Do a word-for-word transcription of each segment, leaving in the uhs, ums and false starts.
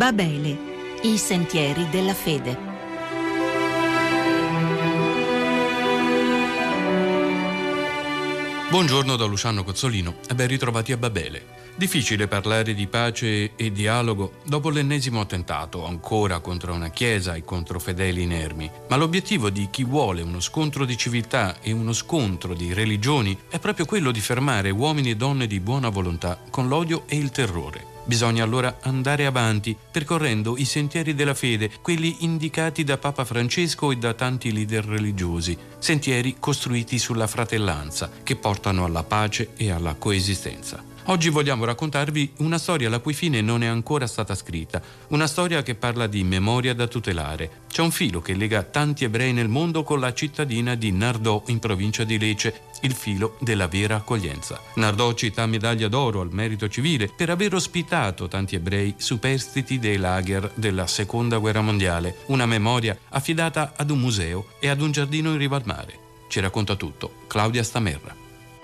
Babele, i sentieri della fede. Buongiorno da Luciano Cozzolino e ben ritrovati a Babele. Difficile parlare di pace e dialogo dopo l'ennesimo attentato, ancora contro una chiesa e contro fedeli inermi. Ma l'obiettivo di chi vuole uno scontro di civiltà e uno scontro di religioni è proprio quello di fermare uomini e donne di buona volontà con l'odio e il terrore. Bisogna allora andare avanti percorrendo i sentieri della fede, quelli indicati da Papa Francesco e da tanti leader religiosi, sentieri costruiti sulla fratellanza che portano alla pace e alla coesistenza. Oggi vogliamo raccontarvi una storia la cui fine non è ancora stata scritta, una storia che parla di memoria da tutelare. C'è un filo che lega tanti ebrei nel mondo con la cittadina di Nardò in provincia di Lecce, il filo della vera accoglienza. Nardò, città medaglia d'oro al merito civile per aver ospitato tanti ebrei superstiti dei lager della seconda guerra mondiale, una memoria affidata ad un museo e ad un giardino in riva al mare. Ci racconta tutto Claudia Stamerra.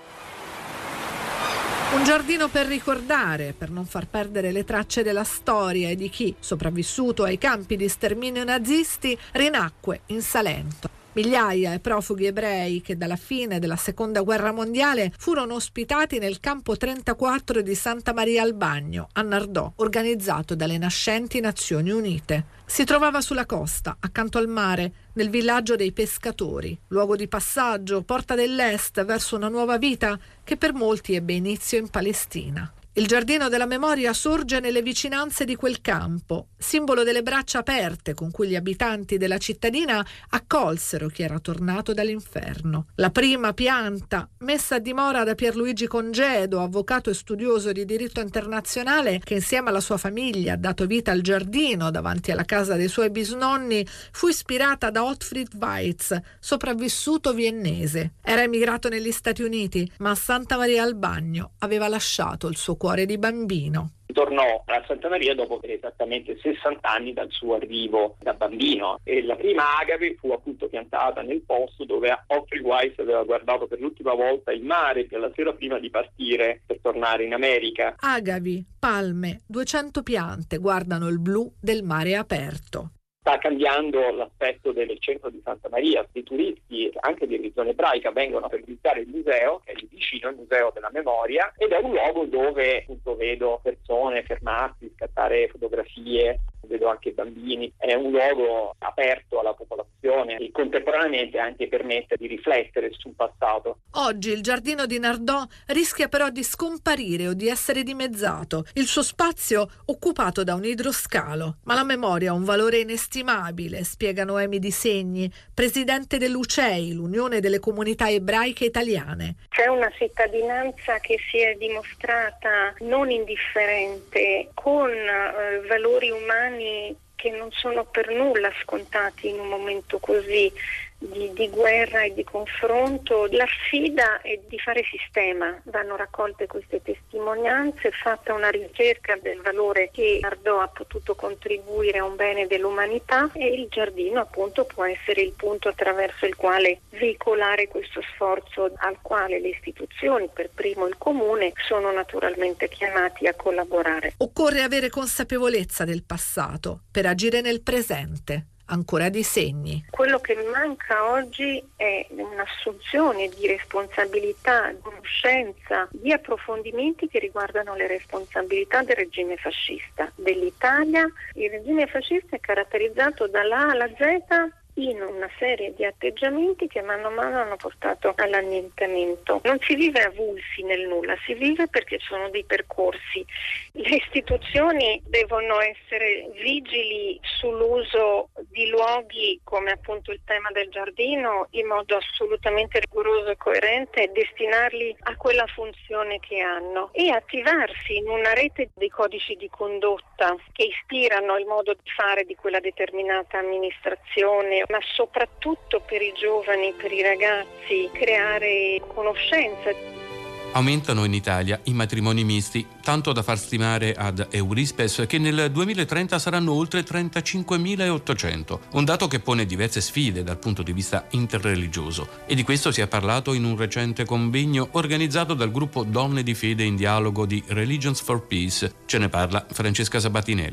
Un giardino per ricordare, per non far perdere le tracce della storia e di chi, sopravvissuto ai campi di sterminio nazisti, rinacque in Salento. Migliaia di profughi ebrei che dalla fine della seconda guerra mondiale furono ospitati nel campo trentaquattro di Santa Maria al Bagno, a Nardò, organizzato dalle nascenti Nazioni Unite. Si trovava sulla costa, accanto al mare, nel villaggio dei pescatori, luogo di passaggio, porta dell'est verso una nuova vita che per molti ebbe inizio in Palestina. Il giardino della memoria sorge nelle vicinanze di quel campo, simbolo delle braccia aperte con cui gli abitanti della cittadina accolsero chi era tornato dall'inferno. La prima pianta, messa a dimora da Pierluigi Congedo, avvocato e studioso di diritto internazionale, che insieme alla sua famiglia ha dato vita al giardino davanti alla casa dei suoi bisnonni, fu ispirata da Ottfried Weitz, sopravvissuto viennese. Era emigrato negli Stati Uniti, ma a Santa Maria al Bagno aveva lasciato il suo cuore di bambino. Tornò a Santa Maria dopo esattamente sessanta anni dal suo arrivo da bambino e la prima agape fu appunto piantata nel posto dove Ottfried Weitz aveva guardato per l'ultima volta il mare la sera prima di partire per tornare in America. Agavi, palme, duecento piante guardano il blu del mare aperto. Sta cambiando l'aspetto del centro di Santa Maria. I turisti, anche di religione ebraica, vengono per visitare il museo, che è lì vicino, il Museo della Memoria, ed è un luogo dove appunto vedo persone fermarsi, scattare fotografie, vedo anche bambini. È un luogo aperto alla popolazione e contemporaneamente anche permette di riflettere sul passato. Oggi il giardino di Nardò rischia però di scomparire o di essere dimezzato, il suo spazio occupato da un idroscalo. Ma la memoria ha un valore inestimabile, spiega Noemi Di Segni, presidente dell'U C E I, l'Unione delle Comunità Ebraiche Italiane. C'è una cittadinanza che si è dimostrata non indifferente, con eh, valori umani che non sono per nulla scontati in un momento così di, di guerra e di confronto. La sfida è di fare sistema. Vanno raccolte queste testimonianze, fatta una ricerca del valore che Nardò ha potuto contribuire a un bene dell'umanità e il giardino appunto può essere il punto attraverso il quale veicolare questo sforzo al quale le istituzioni, per primo il comune, sono naturalmente chiamati a collaborare. Occorre avere consapevolezza del passato per agire nel presente. Ancora Di Segni. Quello che manca oggi è un'assunzione di responsabilità, di conoscenza, di approfondimenti che riguardano le responsabilità del regime fascista dell'Italia. Il regime fascista è caratterizzato dalla A alla Z in una serie di atteggiamenti che mano a mano hanno portato all'annientamento. Non si vive avulsi nel nulla, si vive perché sono dei percorsi. Le istituzioni devono essere vigili sull'uso di luoghi come appunto il tema del giardino in modo assolutamente rigoroso e coerente e destinarli a quella funzione che hanno e attivarsi in una rete di codici di condotta che ispirano il modo di fare di quella determinata amministrazione, ma soprattutto per i giovani, per i ragazzi, creare conoscenza. Aumentano in Italia i matrimoni misti, tanto da far stimare ad Eurispes che nel duemilatrenta saranno oltre trentacinquemilaottocento, un dato che pone diverse sfide dal punto di vista interreligioso. E di questo si è parlato in un recente convegno organizzato dal gruppo Donne di Fede in Dialogo di Religions for Peace. Ce ne parla Francesca Sabatinelli.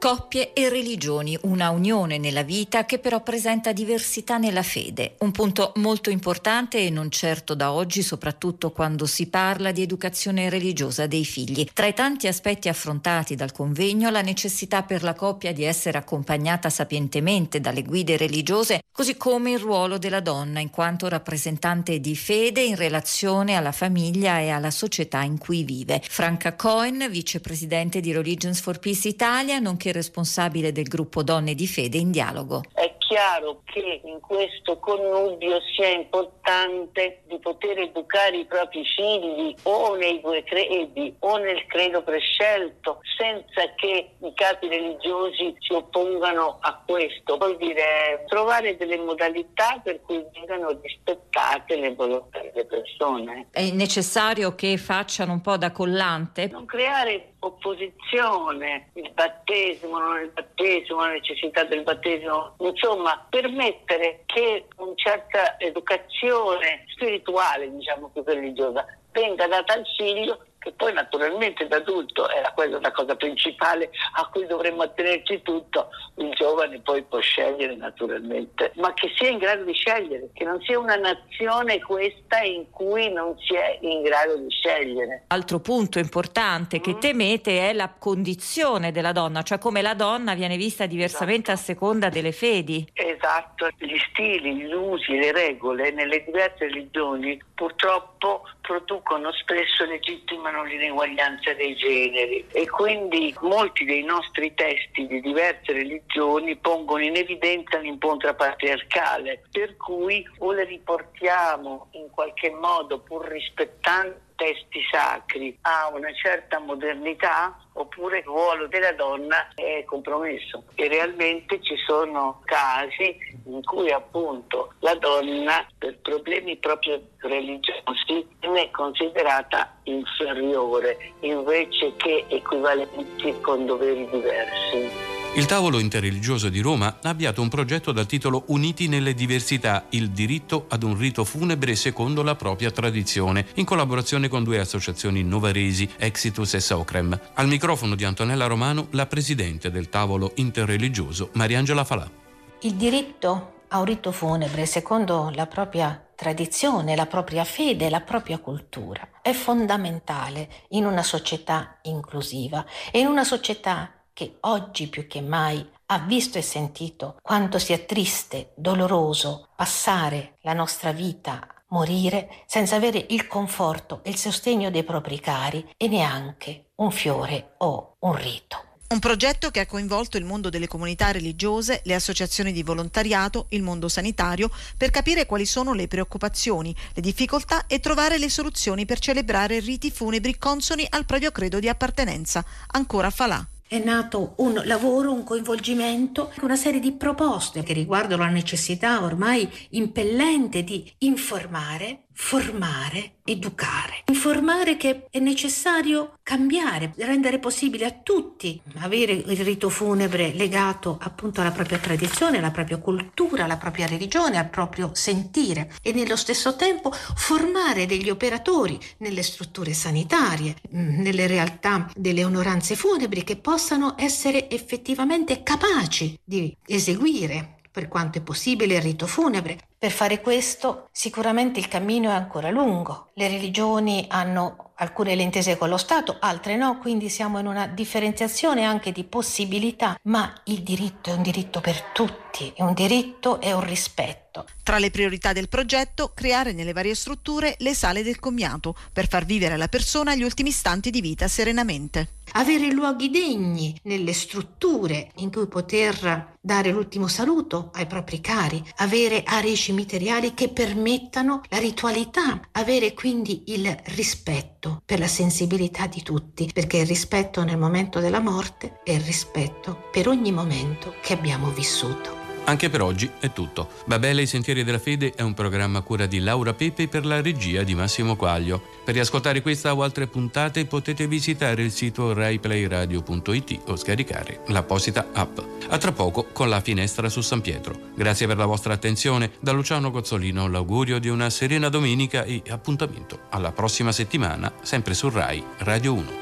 Coppie e religioni, una unione nella vita che però presenta diversità nella fede. Un punto molto importante e non certo da oggi, soprattutto quando si parla di educazione religiosa dei figli. Tra i tanti aspetti affrontati dal convegno, la necessità per la coppia di essere accompagnata sapientemente dalle guide religiose, così come il ruolo della donna in quanto rappresentante di fede in relazione alla famiglia e alla società in cui vive. Franca Cohen, vicepresidente di Religions for Peace Italia, nonché responsabile del gruppo Donne di Fede in Dialogo. È chiaro che in questo connubio sia importante di poter educare i propri figli o nei due credi o nel credo prescelto, senza che i capi religiosi si oppongano a questo. Vuol dire trovare delle modalità per cui vengano rispettate le volontà delle persone. È necessario che facciano un po' da collante? Non creare opposizione, il battesimo, non il battesimo, la necessità del battesimo, insomma permettere che una certa educazione spirituale, diciamo più che religiosa, venga data al figlio, che poi naturalmente da adulto era quella la cosa principale a cui dovremmo attenerci tutto. Il giovane poi può scegliere naturalmente, ma che sia in grado di scegliere, che non sia una nazione questa in cui non si è in grado di scegliere. Altro punto importante mm. che temete è la condizione della donna, cioè come la donna viene vista diversamente esatto. a seconda delle fedi. Esatto, gli stili, gli usi, le regole nelle diverse religioni purtroppo producono spesso legittimano l'ineguaglianza dei generi e quindi molti dei nostri testi di diverse religioni pongono in evidenza l'impronta patriarcale, per cui o le riportiamo in qualche modo pur rispettando testi sacri a una certa modernità oppure il ruolo della donna è compromesso e realmente ci sono casi in cui appunto la donna per problemi proprio religiosi è considerata inferiore invece che equivalenti con doveri diversi. Il tavolo interreligioso di Roma ha avviato un progetto dal titolo Uniti nelle diversità, il diritto ad un rito funebre secondo la propria tradizione, in collaborazione con due associazioni novaresi, Exitus e Socrem. Al microfono di Antonella Romano, la presidente del tavolo interreligioso, Mariangela Falà. Il diritto a un rito funebre secondo la propria tradizione, la propria fede, la propria cultura è fondamentale in una società inclusiva e in una società che oggi più che mai ha visto e sentito quanto sia triste, doloroso passare la nostra vita, morire senza avere il conforto e il sostegno dei propri cari e neanche un fiore o un rito. Un progetto che ha coinvolto il mondo delle comunità religiose, le associazioni di volontariato, il mondo sanitario, per capire quali sono le preoccupazioni, le difficoltà e trovare le soluzioni per celebrare riti funebri consoni al proprio credo di appartenenza. Ancora Falà. È nato un lavoro, un coinvolgimento, una serie di proposte che riguardano la necessità ormai impellente di informare, formare, educare. Informare che è necessario cambiare, rendere possibile a tutti avere il rito funebre legato appunto alla propria tradizione, alla propria cultura, alla propria religione, al proprio sentire e nello stesso tempo formare degli operatori nelle strutture sanitarie, nelle realtà delle onoranze funebri che possano essere effettivamente capaci di eseguire per quanto è possibile il rito funebre. Per fare questo sicuramente il cammino è ancora lungo. Le religioni hanno alcune le intese con lo Stato, altre no, quindi siamo in una differenziazione anche di possibilità, ma il diritto è un diritto per tutti, è un diritto e un rispetto. Tra le priorità del progetto, creare nelle varie strutture le sale del commiato per far vivere alla persona gli ultimi istanti di vita serenamente. Avere luoghi degni nelle strutture in cui poter dare l'ultimo saluto ai propri cari, avere aree cimiteriali che permettano la ritualità, avere quindi il rispetto per la sensibilità di tutti, perché il rispetto nel momento della morte è il rispetto per ogni momento che abbiamo vissuto. Anche per oggi è tutto. Babele i Sentieri della Fede è un programma a cura di Laura Pepe per la regia di Massimo Quaglio. Per riascoltare questa o altre puntate potete visitare il sito rai play radio punto it o scaricare l'apposita app. A tra poco con La Finestra su San Pietro. Grazie per la vostra attenzione. Da Luciano Gozzolino l'augurio di una serena domenica e appuntamento alla prossima settimana sempre su Rai Radio uno.